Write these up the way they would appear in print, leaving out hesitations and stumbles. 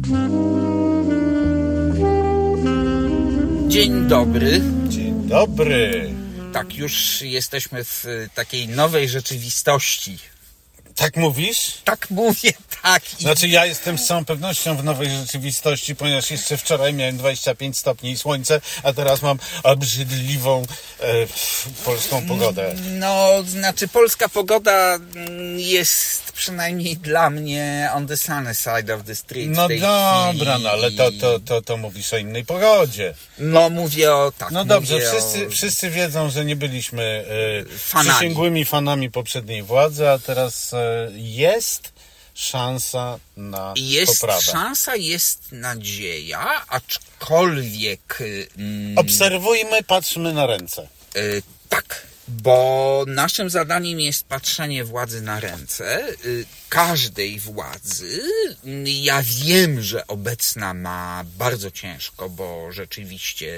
Dzień dobry. Dzień dobry. Tak, już jesteśmy w takiej nowej rzeczywistości. Tak mówisz? Tak mówię, tak. Znaczy ja jestem z całą pewnością w nowej rzeczywistości, ponieważ jeszcze wczoraj miałem 25 stopni i słońce, a teraz mam obrzydliwą polską pogodę. No, znaczy polska pogoda jest przynajmniej dla mnie on the sunny side of the street. No dobra, chwili. no ale to mówisz o innej pogodzie. No mówię o tak. No dobrze, mówię wszyscy wiedzą, że nie byliśmy fanami. przysięgłymi fanami poprzedniej władzy, a teraz jest szansa na poprawę. Jest nadzieja, aczkolwiek... Obserwujmy, patrzmy na ręce. Tak, bo naszym zadaniem jest patrzenie władzy na ręce, każdej władzy. Ja wiem, że obecna ma bardzo ciężko, bo rzeczywiście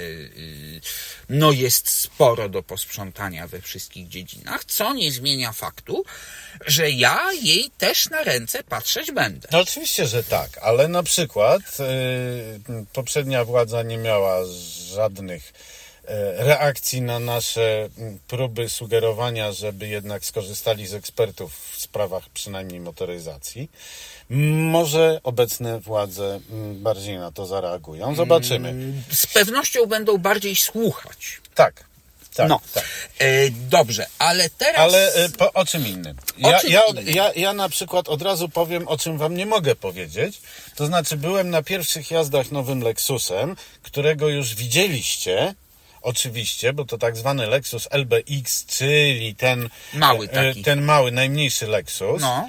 no jest sporo do posprzątania we wszystkich dziedzinach, co nie zmienia faktu, że ja jej też na ręce patrzeć będę. No oczywiście, że tak, ale na przykład poprzednia władza nie miała żadnych reakcji na nasze próby sugerowania, żeby jednak skorzystali z ekspertów w sprawach przynajmniej motoryzacji. Może obecne władze bardziej na to zareagują. Zobaczymy. Z pewnością będą bardziej słuchać. Tak. No, tak. Dobrze, ale teraz... Ale o czym innym? Ja na przykład od razu powiem, o czym wam nie mogę powiedzieć. To znaczy byłem na pierwszych jazdach nowym Lexusem, którego już widzieliście. Oczywiście, bo to tak zwany Lexus LBX, czyli ten mały taki. Ten mały, najmniejszy Lexus. No.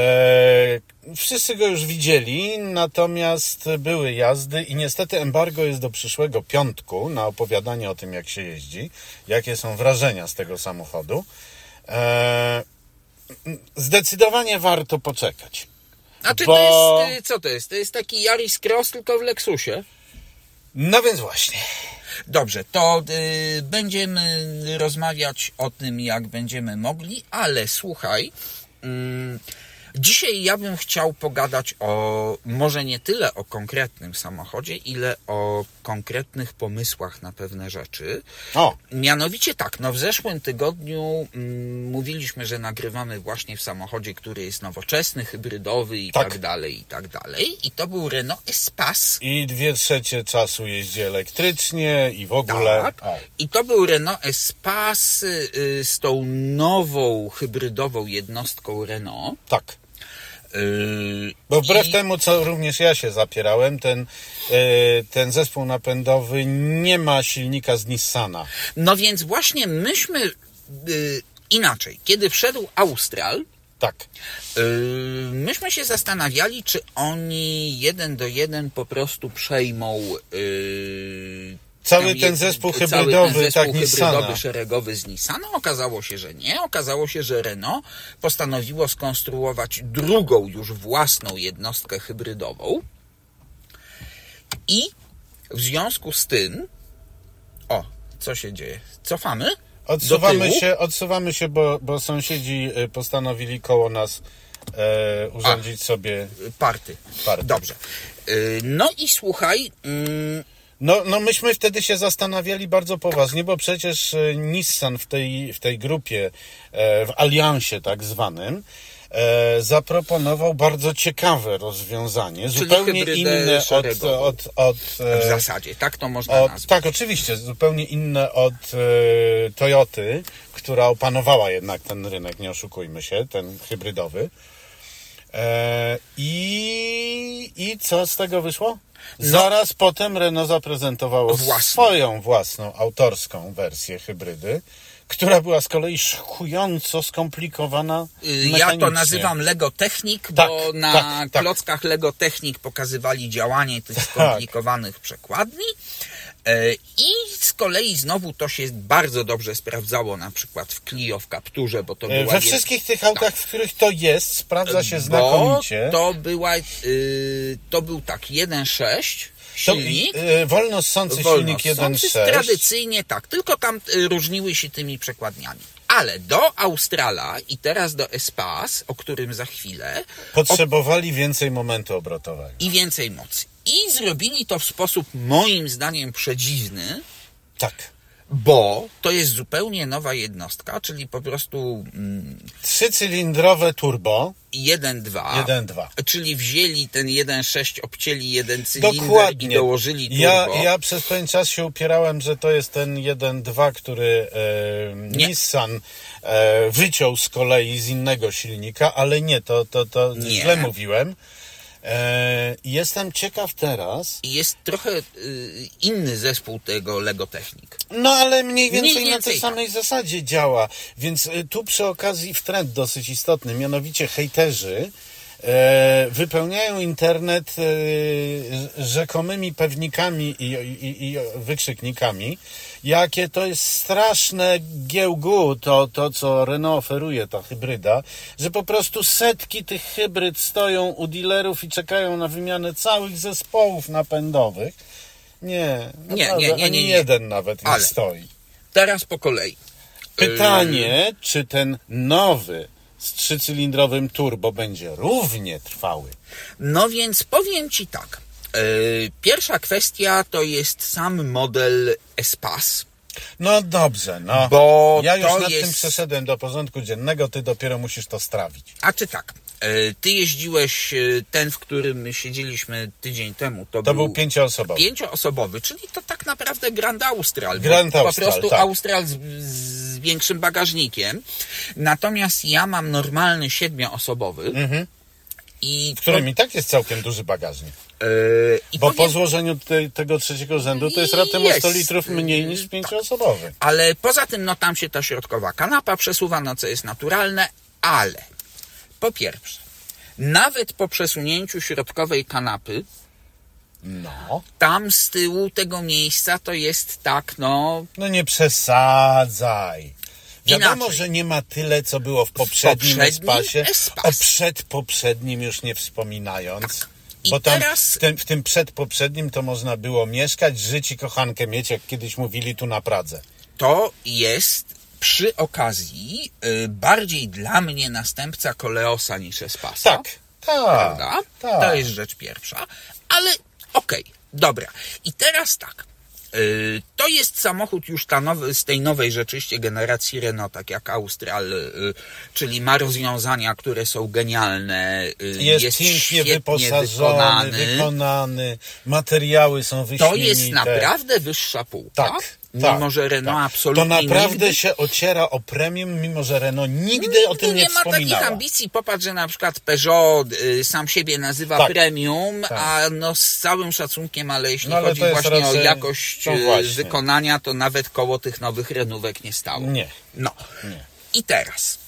Wszyscy go już widzieli, natomiast były jazdy i niestety embargo jest do przyszłego piątku na opowiadanie o tym, jak się jeździ, jakie są wrażenia z tego samochodu. Zdecydowanie warto poczekać. A czy to jest, co to jest? To jest taki Yaris Cross, tylko w Lexusie? No więc właśnie. Dobrze, to będziemy rozmawiać o tym, jak będziemy mogli, ale słuchaj, dzisiaj ja bym chciał pogadać może nie tyle o konkretnym samochodzie, ile o konkretnych pomysłach na pewne rzeczy. Mianowicie tak, w zeszłym tygodniu mówiliśmy, że nagrywamy właśnie w samochodzie, który jest nowoczesny, hybrydowy i tak dalej, i tak dalej. I to był Renault Espace. I 2/3 czasu jeździ elektrycznie i w ogóle. Tak. I to był Renault Espace z tą nową, hybrydową jednostką Renault. Tak. Bo wbrew temu, co również ja się zapierałem, ten zespół napędowy nie ma silnika z Nissana. No więc właśnie myśmy inaczej, kiedy wszedł Austral, tak. Myśmy się zastanawiali, czy oni 1:1 po prostu przejmą cały ten zespół hybrydowy, hybrydowy szeregowy z Nissana. Okazało się, że nie. Okazało się, że Renault postanowiło skonstruować drugą już własną jednostkę hybrydową i w związku z tym co się dzieje? Cofamy? Odsuwamy się, bo sąsiedzi postanowili koło nas urządzić sobie party. Dobrze. No i słuchaj... No myśmy wtedy się zastanawiali bardzo poważnie, bo przecież Nissan w tej grupie, w aliansie tak zwanym, zaproponował bardzo ciekawe rozwiązanie, czyli zupełnie inne w zasadzie, tak to można nazwać. Tak, oczywiście, zupełnie inne od Toyoty, która opanowała jednak ten rynek, nie oszukujmy się, ten hybrydowy. I co z tego wyszło? Zaraz potem Renault zaprezentowało swoją własną autorską wersję hybrydy, która była z kolei szokująco skomplikowana mechanicznie. Ja to nazywam Lego Technik, bo na klockach Lego Technik pokazywali działanie tych skomplikowanych przekładni. I z kolei znowu to się bardzo dobrze sprawdzało na przykład w Clio, w Capturze, bo to była... We wszystkich tych autach, w których to jest, sprawdza się znakomicie. To był tak 1.6 silnik. Wolno ssący silnik 1.6. Tradycyjnie tak, tylko tam różniły się tymi przekładniami. Ale do Australa i teraz do Espace, o którym za chwilę, Potrzebowali więcej momentu obrotowego. i więcej mocy. I zrobili to w sposób moim zdaniem przedziwny, Tak. bo to jest zupełnie nowa jednostka, czyli po prostu 3-cylindrowe turbo 1.2, 1.2. czyli wzięli ten 1.6, obcięli jeden cylinder Dokładnie. i dołożyli turbo. Ja przez pewien czas się upierałem, że to jest ten 1.2, który Nissan wyciął z kolei z innego silnika, ale nie, to Nie. źle mówiłem. Jestem ciekaw teraz. I jest trochę inny zespół tego Lego Technik. No ale mniej więcej, Mniej na więcej tej samej zasadzie działa. Więc tu przy okazji trend dosyć istotny, mianowicie hejterzy wypełniają internet rzekomymi pewnikami i wykrzyknikami, jakie to jest straszne giełgu, to co Renault oferuje, ta hybryda, że po prostu setki tych hybryd stoją u dealerów i czekają na wymianę całych zespołów napędowych. Nie, ani jeden nawet nie Ale stoi. teraz po kolei. Pytanie, czy ten nowy z 3-cylindrowym turbo będzie równie trwały? No więc powiem Ci tak. Pierwsza kwestia to jest sam model Espace. No dobrze, no. Bo ja już to nad tym jest... przeszedłem do porządku dziennego, ty dopiero musisz to strawić. A czy tak? Ty jeździłeś ten, w którym siedzieliśmy tydzień temu. To był 5-osobowy. 5-osobowy, czyli to tak naprawdę Grand Austral. Grand Po Austral, prostu tak. Austral z większym bagażnikiem. Natomiast ja mam normalny 7-osobowy. I W którym i tak jest całkiem duży bagażnik. i Bo powiem, po złożeniu tego trzeciego rzędu to jest raptem o 100 litrów mniej niż 5-osobowy. ale poza tym, no tam się ta środkowa kanapa przesuwa, no co jest naturalne, ale po pierwsze, nawet po przesunięciu środkowej kanapy, No. tam z tyłu tego miejsca to jest tak, no... No nie przesadzaj. Wiadomo, Inaczej. że nie ma tyle, co było w poprzednim Espacie, o przedpoprzednim już nie wspominając. I Bo tam teraz... w tym przedpoprzednim to można było mieszkać, żyć i kochankę mieć, jak kiedyś mówili tu na Pradze. To jest przy okazji bardziej dla mnie następca Koleosa niż Espasa. Tak, Prawda? tak. To jest rzecz pierwsza. Ale okej, dobra. I teraz tak. To jest samochód już z tej nowej rzeczywiście generacji Renault, tak jak Austral, czyli ma rozwiązania, które są genialne. Jest pięknie wykonany, materiały są wyśmienite. To jest naprawdę wyższa półka. Tak. Mimo, że Renault absolutnie To naprawdę nigdy... się ociera o premium, mimo że Renault nigdy o tym nie ma wspominała. takich ambicji. Popatrz, że na przykład Peugeot sam siebie nazywa premium, a no z całym szacunkiem, ale jeśli chodzi właśnie o jakość wykonania, to nawet koło tych nowych Renówek nie stało. Nie. No. Nie. I teraz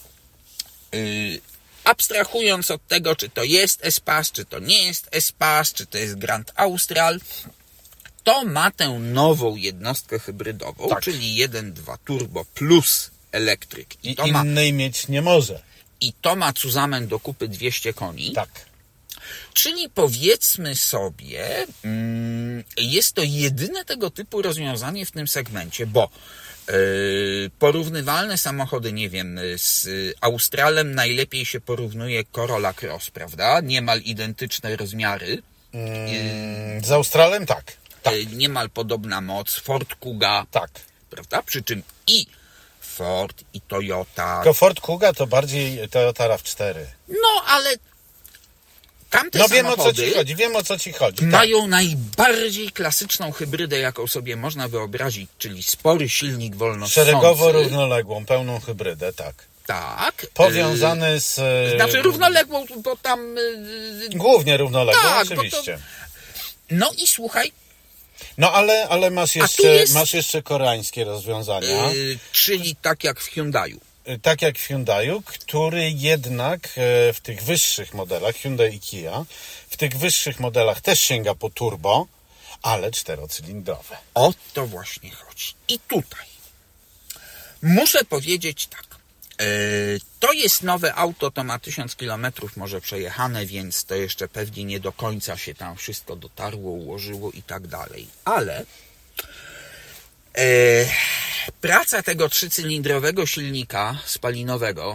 abstrahując od tego, czy to jest Espace, czy to nie jest Espace, czy to jest Grand Austral, to ma tę nową jednostkę hybrydową, czyli 1.2 turbo plus elektryk. I to innej mieć nie może. I to ma cuzamen do kupy 200 koni. Tak. Czyli powiedzmy sobie, jest to jedyne tego typu rozwiązanie w tym segmencie, bo porównywalne samochody, nie wiem, z Australem najlepiej się porównuje Corolla Cross, prawda? Niemal identyczne rozmiary. Z Australem tak. Niemal podobna moc. Ford Kuga. Tak. Prawda? Przy czym i Ford, i Toyota. Tylko Ford Kuga to bardziej Toyota RAV4. No, ale tamte wiem samochody o co ci chodzi. Mają najbardziej klasyczną hybrydę, jaką sobie można wyobrazić, czyli spory silnik wolnossący. Szeregowo równoległą, pełną hybrydę, tak. Tak. Powiązany z... Znaczy równoległą, bo tam... Głównie równoległą, oczywiście. No i słuchaj... No ale masz jeszcze koreańskie rozwiązania. Czyli tak jak w Hyundai'u. Tak jak w Hyundai'u, który jednak w tych wyższych modelach, Hyundai i Kia, w tych wyższych modelach też sięga po turbo, ale 4-cylindrowe. O to właśnie chodzi. I tutaj muszę powiedzieć tak. To jest nowe auto, to ma 1000 km może przejechane, więc to jeszcze pewnie nie do końca się tam wszystko dotarło, ułożyło i tak dalej. Ale praca tego 3-cylindrowego silnika spalinowego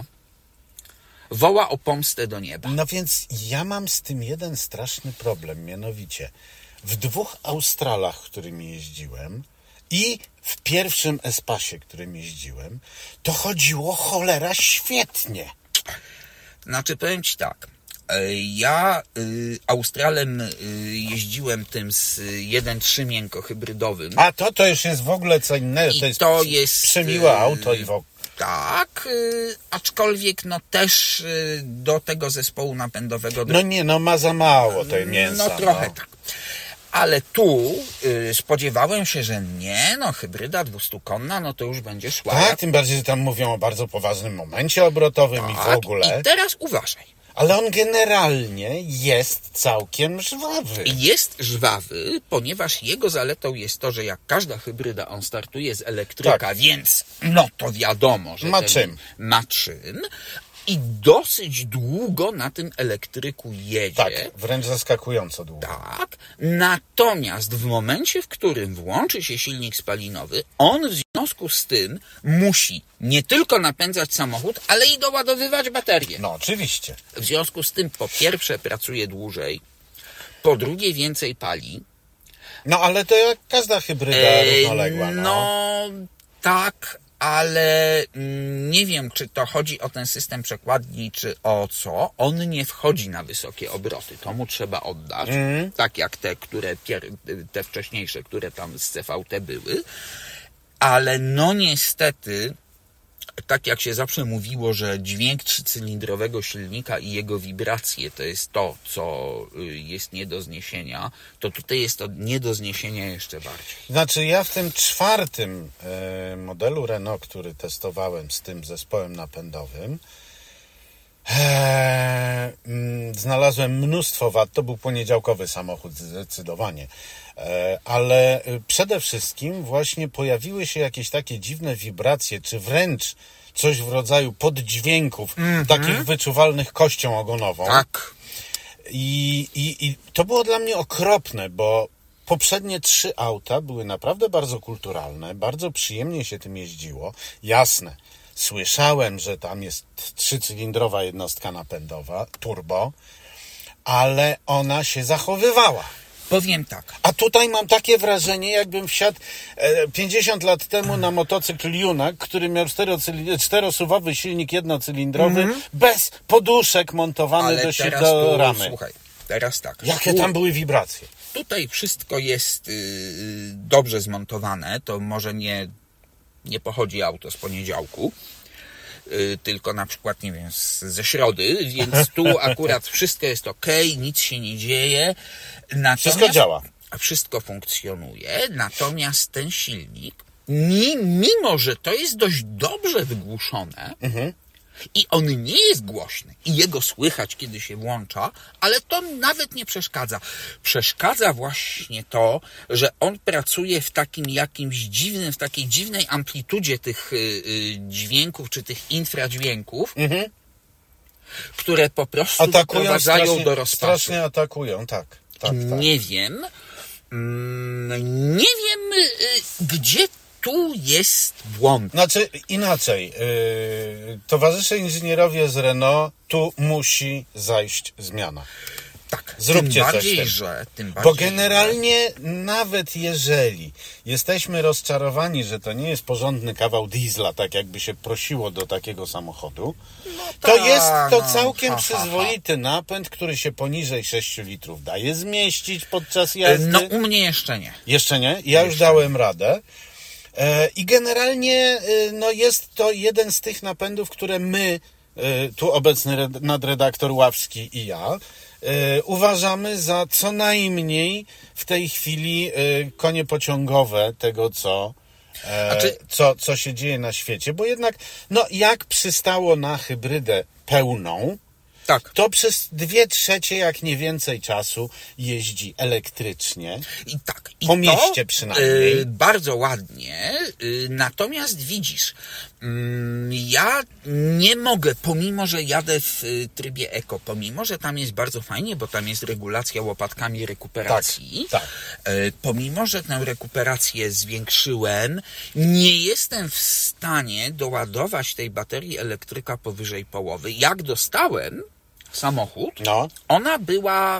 woła o pomstę do nieba. No więc ja mam z tym jeden straszny problem, mianowicie w 2 Australach, którymi jeździłem i w pierwszym Espacie, którym jeździłem, to chodziło cholera świetnie. Znaczy, powiem Ci tak, ja Australem jeździłem tym z 1.3 miękkohybrydowym. A to już jest w ogóle co innego, to jest przemiłe auto i w ogóle. Tak, aczkolwiek no też do tego zespołu napędowego... No ma za mało tej mięsa. No trochę tak. Ale tu spodziewałem się, że nie, hybryda 200-konna, no to już będzie szła. Tak, tym bardziej, że tam mówią o bardzo poważnym momencie obrotowym i w ogóle. I teraz uważaj. Ale on generalnie jest całkiem żwawy. Jest żwawy, ponieważ jego zaletą jest to, że jak każda hybryda, on startuje z elektryka, tak. Więc no to wiadomo, że ma czym. I dosyć długo na tym elektryku jedzie. Tak, wręcz zaskakująco długo. Tak, natomiast w momencie, w którym włączy się silnik spalinowy, on w związku z tym musi nie tylko napędzać samochód, ale i doładowywać baterię. No, oczywiście. W związku z tym, po pierwsze, pracuje dłużej, po drugie, więcej pali. No, ale to jak każda hybryda równoległa. No, tak, ale nie wiem, czy to chodzi o ten system przekładni, czy o co. On nie wchodzi na wysokie obroty. To mu trzeba oddać. Tak jak te wcześniejsze, które tam z CVT były. Ale no niestety, tak jak się zawsze mówiło, że dźwięk 3-cylindrowego silnika i jego wibracje to jest to, co jest nie do zniesienia, to tutaj jest to nie do zniesienia jeszcze bardziej. Znaczy ja w tym 4. modelu Renault, który testowałem z tym zespołem napędowym, znalazłem mnóstwo wad. To był poniedziałkowy samochód zdecydowanie. Ale przede wszystkim właśnie pojawiły się jakieś takie dziwne wibracje, czy wręcz coś w rodzaju poddźwięków, takich wyczuwalnych kością ogonową. Tak. I to było dla mnie okropne, bo poprzednie 3 auta były naprawdę bardzo kulturalne, bardzo przyjemnie się tym jeździło. Jasne, słyszałem, że tam jest 3-cylindrowa jednostka napędowa, turbo, ale ona się zachowywała. Powiem tak. A tutaj mam takie wrażenie, jakbym wsiadł 50 lat temu na motocykl Junak, który miał 4-suwowy silnik jednocylindrowy, bez poduszek montowany do ramy. Słuchaj, teraz tak. Jakie tam były wibracje? Tutaj wszystko jest dobrze zmontowane. To może nie pochodzi auto z poniedziałku, tylko na przykład, nie wiem, ze środy, więc tu akurat wszystko jest okej, nic się nie dzieje. Natomiast wszystko działa. Wszystko funkcjonuje, natomiast ten silnik, mimo że to jest dość dobrze wygłuszone, i on nie jest głośny i jego słychać, kiedy się włącza, ale to nawet nie przeszkadza. Przeszkadza właśnie to, że on pracuje w takim jakimś dziwnym, w takiej dziwnej amplitudzie tych dźwięków, czy tych infradźwięków, które po prostu doprowadzają do rozpaczy. Strasznie atakują, tak. Nie wiem, gdzie tu jest błąd. Znaczy inaczej, towarzysze inżynierowie z Renault, tu musi zajść zmiana. Tak, zróbcie tym bardziej, coś. Bo generalnie nawet jeżeli jesteśmy rozczarowani, że to nie jest porządny kawał diesla, tak jakby się prosiło do takiego samochodu, to jest to całkiem przyzwoity napęd, który się poniżej 6 litrów daje zmieścić podczas jazdy. No u mnie jeszcze nie. Jeszcze nie? Ja już dałem radę. I generalnie no jest to jeden z tych napędów, które my, tu obecny nadredaktor Ławski i ja, uważamy za co najmniej w tej chwili konie pociągowe tego, co się dzieje na świecie. Bo jednak, no jak przystało na hybrydę pełną, tak, to przez 2/3, jak nie więcej czasu jeździ elektrycznie. I tak. Po mieście przynajmniej. Bardzo ładnie. Natomiast widzisz, Ja nie mogę, pomimo że jadę w trybie eko, pomimo że tam jest bardzo fajnie, bo tam jest regulacja łopatkami rekuperacji, Tak. Pomimo że tę rekuperację zwiększyłem, nie jestem w stanie doładować tej baterii elektryka powyżej połowy. Jak dostałem samochód, No. ona była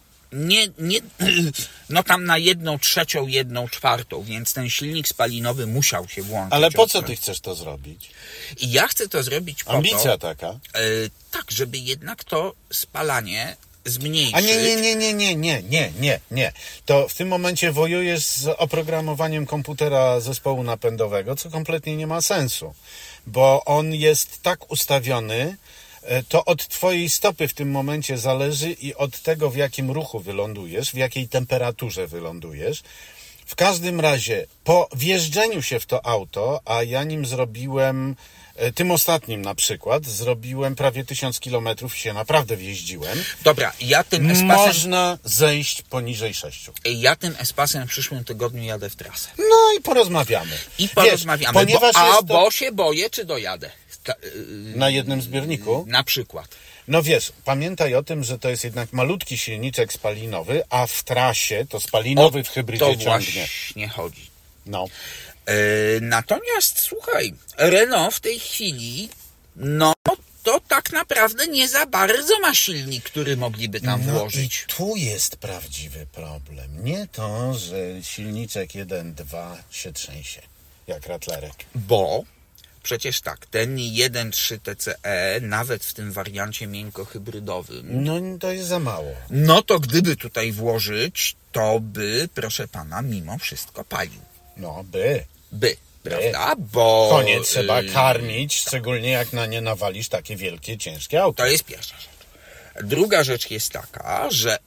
no tam na 1/3, 1/4, więc ten silnik spalinowy musiał się włączyć. Ale po co ty chcesz to zrobić? I ja chcę to zrobić po Ambicja to, taka. tak, żeby jednak to spalanie zmniejszyć. A nie. To w tym momencie wojujesz z oprogramowaniem komputera zespołu napędowego, co kompletnie nie ma sensu, bo on jest tak ustawiony, to od twojej stopy w tym momencie zależy i od tego, w jakim ruchu wylądujesz, w jakiej temperaturze wylądujesz. W każdym razie, po wjeżdżeniu się w to auto, a ja nim zrobiłem, tym ostatnim na przykład, zrobiłem prawie 1000 kilometrów i się naprawdę wjeździłem. Dobra, ja tym espasem... Można zejść poniżej 6. Ja tym espasem w przyszłym tygodniu jadę w trasę. No i porozmawiamy. I porozmawiamy, Wiesz, ponieważ bo się boję, czy dojadę. Na jednym zbiorniku? Na przykład. No wiesz, pamiętaj o tym, że to jest jednak malutki silniczek spalinowy, a w trasie to spalinowy w hybrydzie to ciągnie. właśnie chodzi. No. Natomiast słuchaj, Renault w tej chwili, no to tak naprawdę nie za bardzo ma silnik, który mogliby tam włożyć. I tu jest prawdziwy problem. Nie to, że silniczek 1.2 się trzęsie, jak ratlerek. Bo przecież tak, ten 1.3 TCE, nawet w tym wariancie miękkohybrydowym, No to jest za mało. no to gdyby tutaj włożyć, to by, proszę pana, mimo wszystko palił. No, Prawda? Bo... Konie trzeba karmić, szczególnie jak na nie nawalisz takie wielkie, ciężkie auto. To jest pierwsza rzecz. Druga rzecz jest taka, że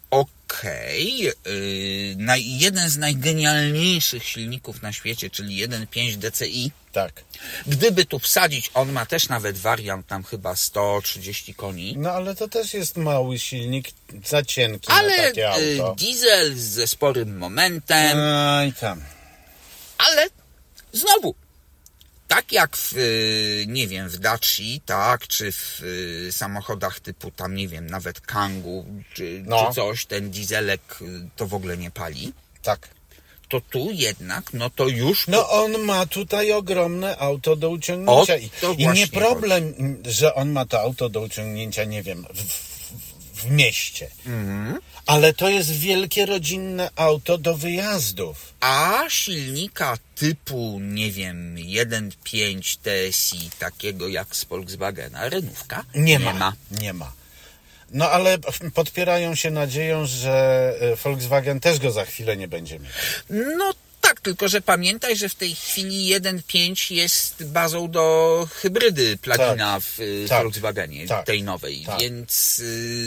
jeden z najgenialniejszych silników na świecie, czyli 1.5 DCi, Tak. gdyby tu wsadzić, on ma też nawet wariant tam chyba 130 koni, No ale to też jest mały silnik, za cienki ale na takie auto. diesel ze sporym momentem, I tam. ale znowu, tak jak w, nie wiem, w Daci, tak, czy w samochodach typu tam, nie wiem, nawet Kangoo, czy coś, ten dieselek to w ogóle nie pali, Tak. to tu jednak, no to już... No on ma tutaj ogromne auto do uciągnięcia. I nie problem, że on ma to auto do uciągnięcia, nie wiem, w mieście. Ale to jest wielkie rodzinne auto do wyjazdów. A silnika typu, nie wiem, 1.5 TSI, takiego jak z Volkswagena, Renówka, nie ma. No ale podpierają się nadzieją, że Volkswagen też go za chwilę nie będzie miał. No tak, tylko że pamiętaj, że w tej chwili 1.5 jest bazą do hybrydy plug-ina w Volkswagenie, tej nowej, więc...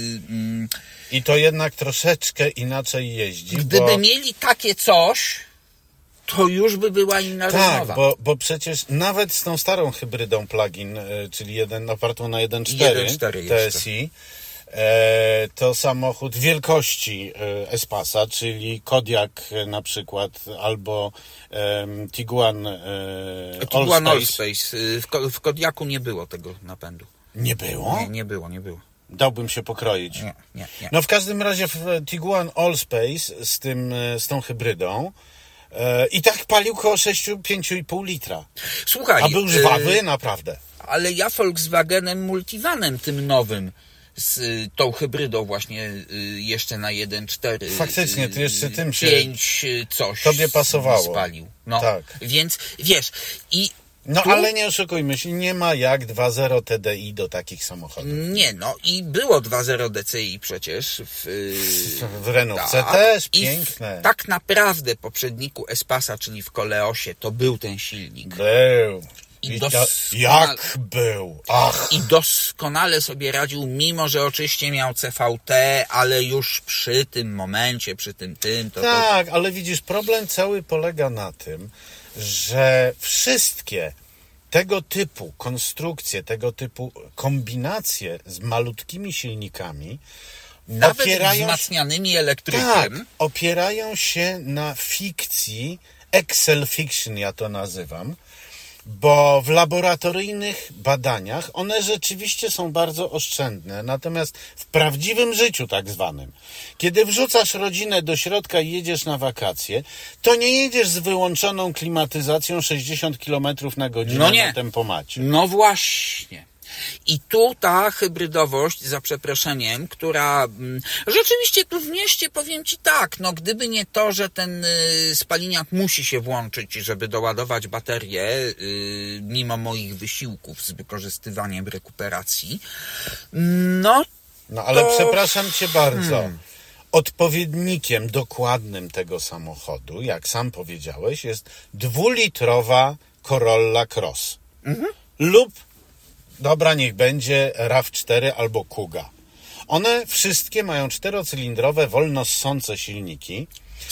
I to jednak troszeczkę inaczej jeździ. Gdyby mieli takie coś, to już by była inna rozmowa. Tak, bo przecież nawet z tą starą hybrydą plug-in, czyli opartą na 1.4 TSI, to samochód wielkości Espasa, czyli Kodiaq na przykład, albo Tiguan Allspace. W Kodiaqu nie było tego napędu. Nie było? Nie było. Dałbym się pokroić. Nie. No w każdym razie w Tiguan Allspace z tą hybrydą i tak palił koło 5,5 litra. Słuchaj, a był żwawy naprawdę. Ale ja Volkswagenem Multivanem tym nowym z tą hybrydą właśnie jeszcze na 1.4. Faktycznie, ty jeszcze tym się 5 coś tobie pasowało. Spalił. No, tak. Więc wiesz, no ale nie oszukujmy się, nie ma jak 2.0 TDI do takich samochodów. Nie, no i było 2.0 DCI przecież w Renaultce też, piękne. Tak naprawdę poprzedniku Espasa, czyli w Koleosie, to był ten silnik. Był. Jak był? Ach. I doskonale sobie radził, mimo że oczywiście miał CVT, ale już przy tym momencie, przy tym tak, ale widzisz, problem cały polega na tym, że wszystkie tego typu konstrukcje, tego typu kombinacje z malutkimi silnikami nawet wzmacnianymi elektrykiem, opierają się na fikcji, Excel fiction ja to nazywam, Bo w laboratoryjnych badaniach one rzeczywiście są bardzo oszczędne, natomiast w prawdziwym życiu tak zwanym, kiedy wrzucasz rodzinę do środka i jedziesz na wakacje, to nie jedziesz z wyłączoną klimatyzacją 60 km na godzinę na tempomacie. No właśnie. I tu ta hybrydowość, za przeproszeniem, która rzeczywiście tu w mieście, powiem Ci tak, no gdyby nie to, że ten spaliniak musi się włączyć, żeby doładować baterię, mimo moich wysiłków z wykorzystywaniem rekuperacji, no ale przepraszam Cię bardzo. Odpowiednikiem dokładnym tego samochodu, jak sam powiedziałeś, jest 2-litrowa Corolla Cross. Lub dobra, niech będzie RAV4 albo Kuga. One wszystkie mają 4-cylindrowe, wolno ssące silniki.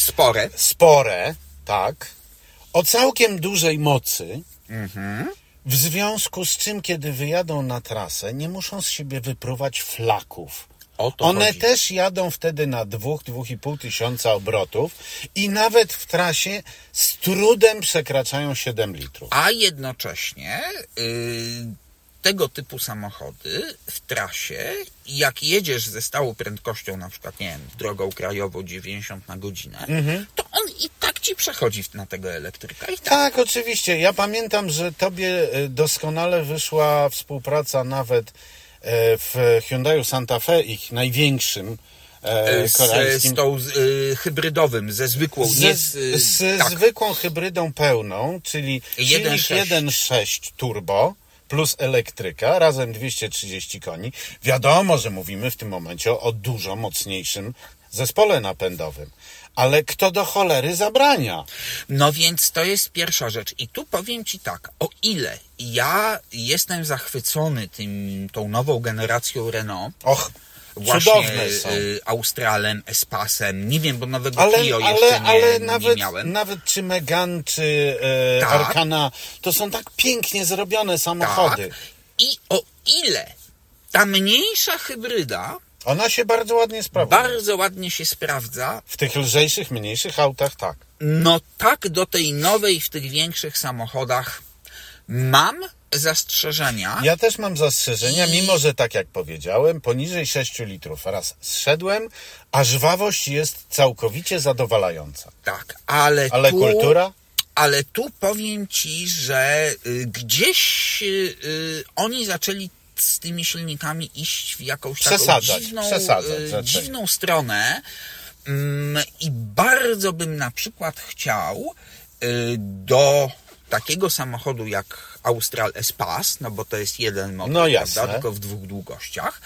Spore, tak. O całkiem dużej mocy. W związku z czym, kiedy wyjadą na trasę, nie muszą z siebie wypruwać flaków. One chodzi. też jadą wtedy na 2-2,5 tysiąca obrotów i nawet w trasie z trudem przekraczają 7 litrów. A jednocześnie tego typu samochody w trasie, jak jedziesz ze stałą prędkością, na przykład, nie wiem, drogą krajową 90 na godzinę, to on i tak ci przechodzi na tego elektryka. Tak, oczywiście. Ja pamiętam, że tobie doskonale wyszła współpraca nawet w Hyundaiu Santa Fe, ich największym koreańskim. Z tą hybrydowym, ze zwykłą. Zwykłą hybrydą pełną, czyli silnik 1.6 turbo plus elektryka, razem 230 koni. Wiadomo, że mówimy w tym momencie o dużo mocniejszym zespole napędowym. Ale kto do cholery zabrania? No więc to jest pierwsza rzecz. I tu powiem Ci tak, o ile ja jestem zachwycony tą nową generacją Renault, właśnie są. Australem, Espasem, nie wiem, bo nowego Clio jeszcze nie miałem. Nawet czy Megane, czy Arkana, to są tak pięknie zrobione samochody. Tak. I o ile ta mniejsza hybryda, ona się bardzo ładnie sprawdza. Bardzo ładnie się sprawdza. W tych lżejszych, mniejszych autach, tak. No tak, do tej nowej w tych większych samochodach mam zastrzeżenia. Ja też mam zastrzeżenia, mimo że tak jak powiedziałem, poniżej 6 litrów raz zszedłem, a żwawość jest całkowicie zadowalająca. Tak, ale kultura? Ale tu powiem Ci, że gdzieś oni zaczęli z tymi silnikami iść w jakąś taką dziwną stronę i bardzo bym na przykład chciał do takiego samochodu jak Austral Espace, no bo to jest jeden motor, prawda, tylko w 2 długościach,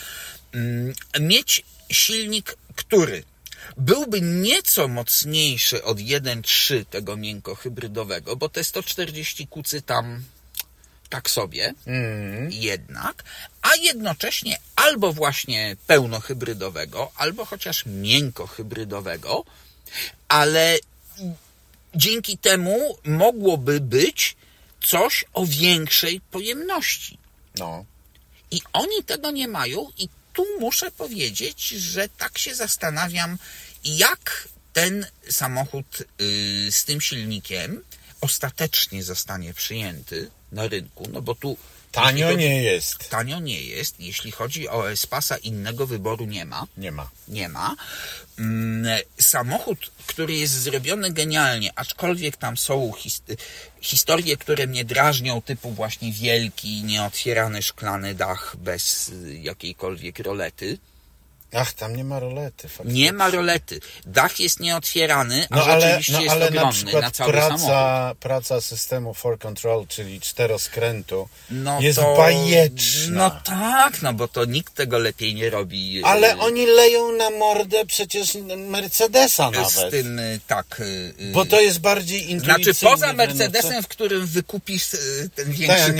mieć silnik, który byłby nieco mocniejszy od 1.3 tego miękkohybrydowego, bo te 140 kucy tam tak sobie jednak, a jednocześnie albo właśnie pełnohybrydowego, albo chociaż miękkohybrydowego, ale dzięki temu mogłoby być coś o większej pojemności. No. I oni tego nie mają i tu muszę powiedzieć, że tak się zastanawiam, jak ten samochód z tym silnikiem ostatecznie zostanie przyjęty na rynku, no bo tu tanio nie jest. Tanio nie jest. Jeśli chodzi o Espasa, innego wyboru nie ma. Nie ma. Samochód, który jest zrobiony genialnie, aczkolwiek tam są historie, które mnie drażnią, typu właśnie wielki, nieotwierany szklany dach bez jakiejkolwiek rolety. Ach, tam nie ma rolety. Faktycznie. Nie ma rolety. Dach jest nieotwierany, a rzeczywiście jest ogromny na przykład na cały samochód. Praca systemu 4Control, czyli 4-skrętu, jest bajeczna. No tak, no bo to nikt tego lepiej nie robi. Ale oni leją na mordę przecież Mercedesa nawet. Z tym, tak. Bo to jest bardziej intuicyjne. Znaczy poza Mercedesem, w którym wykupisz ten większy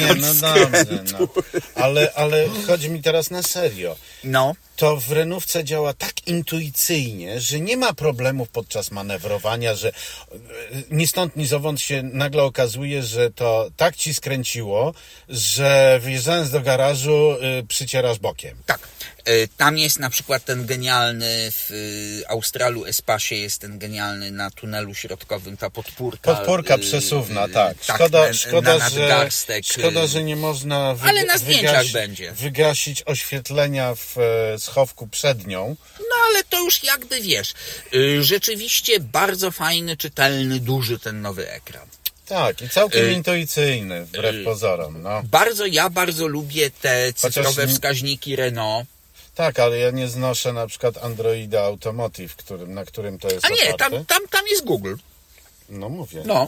ale chodzi mi teraz na serio. No. To w Renówce działa tak intuicyjnie, że nie ma problemów podczas manewrowania, że ni stąd, ni zowąd się nagle okazuje, że to tak ci skręciło, że wyjeżdżając do garażu przycierasz bokiem. Tak. Tam jest na przykład ten genialny w Australu Espacie, jest ten genialny na tunelu środkowym, ta podpórka. Podpórka przesuwna, tak. Szkoda, że nie można ale na zdjęciach będzie. wygasić oświetlenia w schowku przed nią. No ale to już jakby wiesz. Rzeczywiście bardzo fajny, czytelny, duży ten nowy ekran. Tak, i całkiem intuicyjny, wbrew pozorom. No. Ja bardzo lubię te cyfrowe wskaźniki Renault. Tak, ale ja nie znoszę na przykład Androida Automotive, na którym to jest oparte. Tam jest Google. No mówię. No.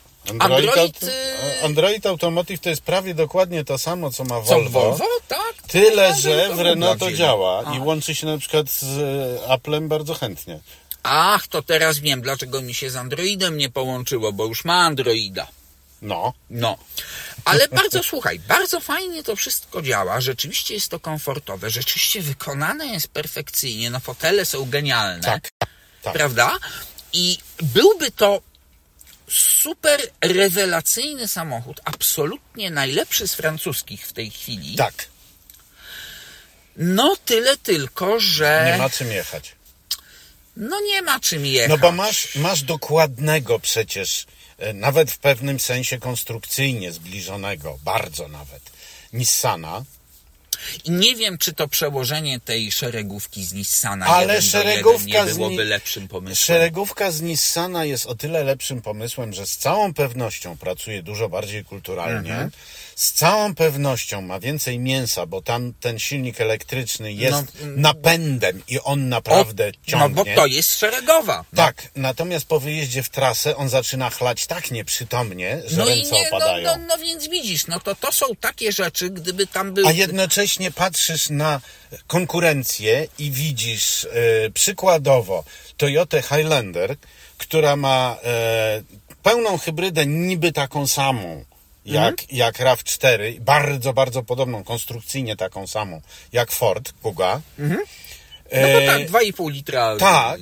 Android Automotive to jest prawie dokładnie to samo, co ma Co Volvo. Volvo? Tak. Tyle, że w Renault to działa i łączy się na przykład z Applem bardzo chętnie. Ach, to teraz wiem, dlaczego mi się z Androidem nie połączyło, bo już ma Androida. No. Ale bardzo fajnie to wszystko działa, rzeczywiście jest to komfortowe, rzeczywiście wykonane jest perfekcyjnie, no fotele są genialne, Tak. prawda? I byłby to super rewelacyjny samochód, absolutnie najlepszy z francuskich w tej chwili. Tak. No tyle tylko, że... Nie ma czym jechać. No nie ma czym jechać. No bo masz dokładnego przecież, nawet w pewnym sensie konstrukcyjnie zbliżonego, bardzo nawet, Nissana. I nie wiem, czy to przełożenie tej szeregówki z Nissana ale 1:1 nie byłoby lepszym pomysłem. Szeregówka z Nissana jest o tyle lepszym pomysłem, że z całą pewnością pracuje dużo bardziej kulturalnie. Z całą pewnością ma więcej mięsa, bo tam ten silnik elektryczny jest napędem i on naprawdę ciągnie. No bo to jest szeregowa. Tak, natomiast po wyjeździe w trasę on zaczyna chlać tak nieprzytomnie, że ręce opadają. No więc widzisz, to są takie rzeczy, gdyby tam był... A jednocześnie patrzysz na konkurencję i widzisz przykładowo Toyotę Highlander, która ma pełną hybrydę niby taką samą jak RAV4, bardzo, bardzo podobną, konstrukcyjnie taką samą jak Ford Kuga. No bo tak, 2,5 litra. Tak.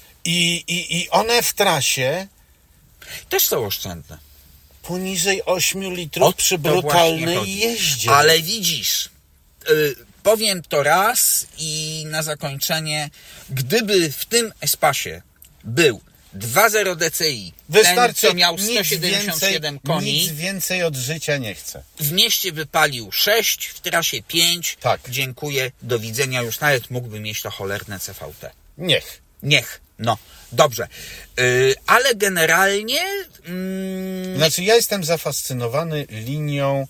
I one w trasie też są oszczędne. Poniżej 8 litrów przy brutalnej jeździe. Ale widzisz, powiem to raz i na zakończenie, gdyby w tym Espacie był 2.0 DCI, wystarczy, ten, co miał 177 koni, nic więcej od życia nie chce. W mieście wypalił 6, w trasie 5. Tak. Dziękuję, do widzenia. Już nawet mógłby mieć to cholerne CVT. Niech. No, dobrze. Ale generalnie... Znaczy, ja jestem zafascynowany linią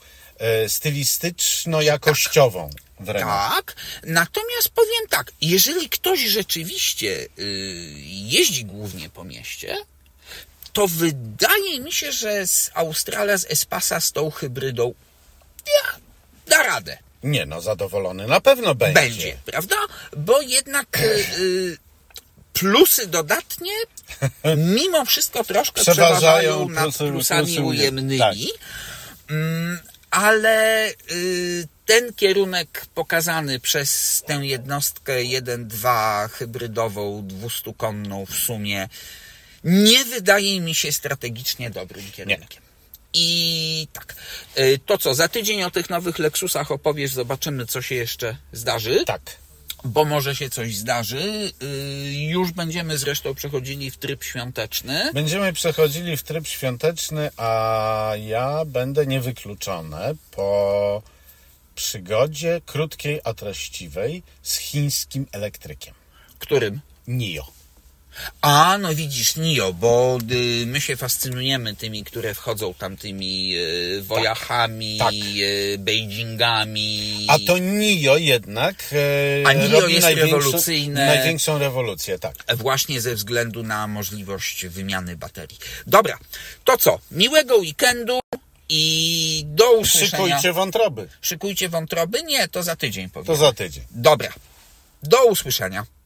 stylistyczno-jakościową w Renault. Tak, natomiast powiem tak, jeżeli ktoś rzeczywiście jeździ głównie po mieście, to wydaje mi się, że z Australia, z Espasa, z tą hybrydą da radę. Nie no, zadowolony na pewno będzie. Będzie, prawda? Bo jednak plusy dodatnie mimo wszystko troszkę przeważają nad plusami ujemnymi. Tak. Ale ten kierunek pokazany przez tę jednostkę 1.2 hybrydową, 200-konną w sumie, nie wydaje mi się strategicznie dobrym kierunkiem. Nie. I tak, to co, za tydzień o tych nowych Lexusach opowiesz, zobaczymy, co się jeszcze zdarzy. Tak. Bo może się coś zdarzy. Już będziemy zresztą przechodzili w tryb świąteczny. Będziemy przechodzili w tryb świąteczny, a ja będę niewykluczone po przygodzie krótkiej, a treściwej z chińskim elektrykiem. Którym? NIO. A, no widzisz, NIO, bo my się fascynujemy tymi, które wchodzą tam tymi Wojachami, Beijingami. A to NIO jednak robi jest rewolucyjne. Największą rewolucję, tak. Właśnie ze względu na możliwość wymiany baterii. Dobra, to co? Miłego weekendu i do usłyszenia. Szykujcie wątroby. Szykujcie wątroby? Nie, to za tydzień powiem. To za tydzień. Dobra, do usłyszenia.